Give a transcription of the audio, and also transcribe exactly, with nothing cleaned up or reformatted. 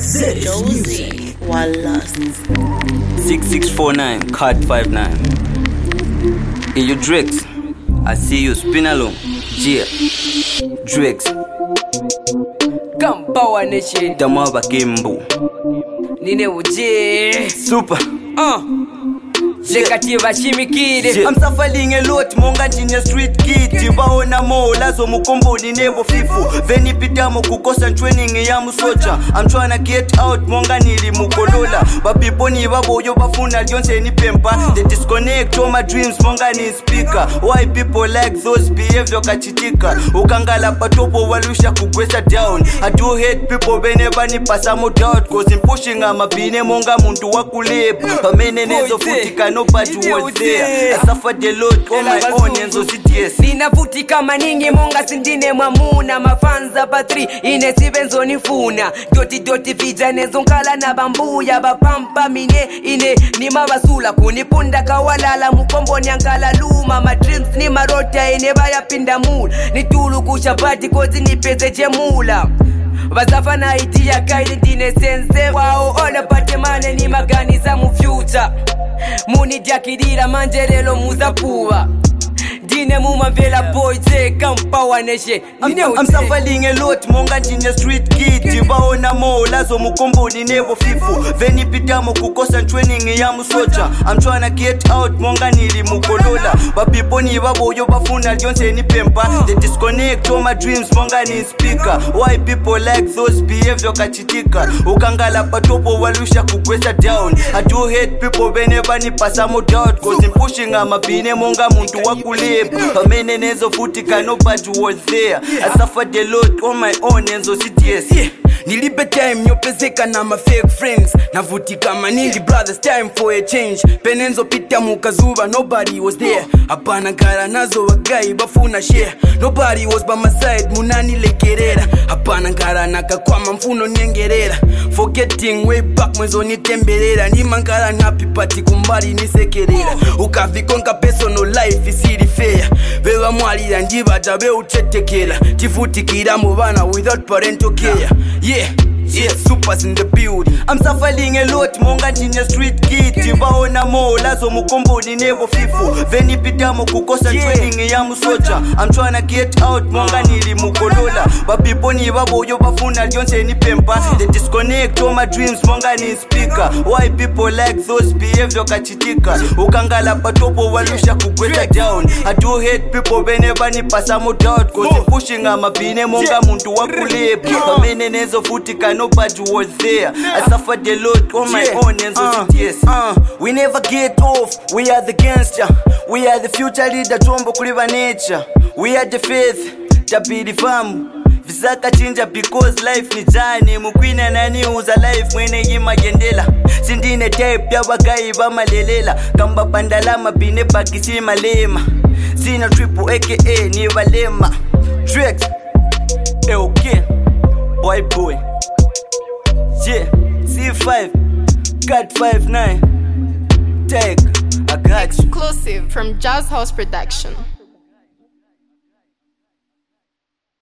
Josie, Wallace. six six four nine, card five nine. Hey, you Drex, I see you, spin along. Yeah, Drex. Kampawa Nation. Damaba Kimbo. Nine Uje. Super. Uh. Shekativa Shimikide. I'm suffering a lot, monga junior street kid. Tibaona mo, lazo mukombo ni nebo fifu. Veni pitamo kukosa training ya musocha. I'm tryna get out, monga nili mukolola. Bapipo ni babo yo bafuna lyonse ni pempa. They disconnect all my dreams, monga ni speaker. Why people like those behavior kachitika. Ukangala patopo walusha kugwesa down. I do hate people whenever ni pasamo doubt. Cause in pushing ama bine monga muntu wakulebu. Pamene nezo futika nobody was there. I suffered a lot on my own and so yes. Ninavutika maningi monga sindine mwamuna. Mafanza patri ine sibenzo nifuna. Doti doti vijane zonkala na bambuya. Bapampa mine ine ni mabasula. Kunipunda kawalala mukombo nyankala luma. My dreams ni marota ine baya pinda mula. Nitulu kushabati kozi nipeze jemula. Basafa na itia kaili ndine sense. Wao ona pate mane ni maganiza mu future. Muni diakidira manjerelo muzapuwa. Dine muma vela boy take Kampawa Nation. I'm, I'm suffering a lot, monga junior street kid. Tibaona mo, lazo mukombo ni nebo fifu. Veni pitamo kukosa training ya musocha. I'm tryna get out, monga nili mukolola. Bapipo ni babo yo bafuna lyonse ni pempa. They disconnect all my dreams, monga ni speaker. Why people like those behavior kachitika. Ukangala patopo walusha kugwesa down. I do hate people whenever ni pasamo doubt. Cause in pushing ama bine monga muntu wakule. Pamene nezo futika nobody was there. I suffered a lot on my own and so yes. Yeah. Nilipe time nyopezeka na my fake friends. Navutika maningi brothers, time for a change. Penenzo pita mukazuba, nobody was there. Apana kara nazo wagai bafuna share. Nobody was by my side, munani lekerera. Apana kara nakakwama mfuno nyengerera. Forgetting way back mwenzo nitemberera. Ni mankara napi pati kumbali nisekerera. Ukavikonka personal life isiri fair. Beba mwalira njiba jabe uchetekela. Tifutikira mubana without parental care. Yeah, yeah, supers in the building. I'm suffering a lot, monga junior street kid. Tibaona mo, lazo mukombo ni nebo fifu. Veni pitamo kukosa training ya musocha. I'm tryna get out, monga nili mukolola. Bapipo ni babo yo bafuna lyonse ni pempa. They disconnect all my dreams, monga ni speaker. Why people like those behavior kachitika. Ukangala patopo walusha kugwesa down. I do hate people whenever ni pasamo doubt. Cause in pushing ama bine monga muntu wakulebu. Pamene nezo futika nobody was there. I suffered a lot on my own and so uh, yes. Uh, we never get off, we are the gangster. We are the future leader, Tombo Kuliva nature. We are the faith, Tapiri famu. Visaka chinja because life ni jani. Mukwina nani uza life mwene yima gendela. Sindine tape ya wagai ba malelela. Kamba pandalama bine pakisi malema. Sina triple aka ni walema. Drex, okay, boy boy. Yeah, C five, cut five nine. Take, I got you. Exclusive from Jazz House Production.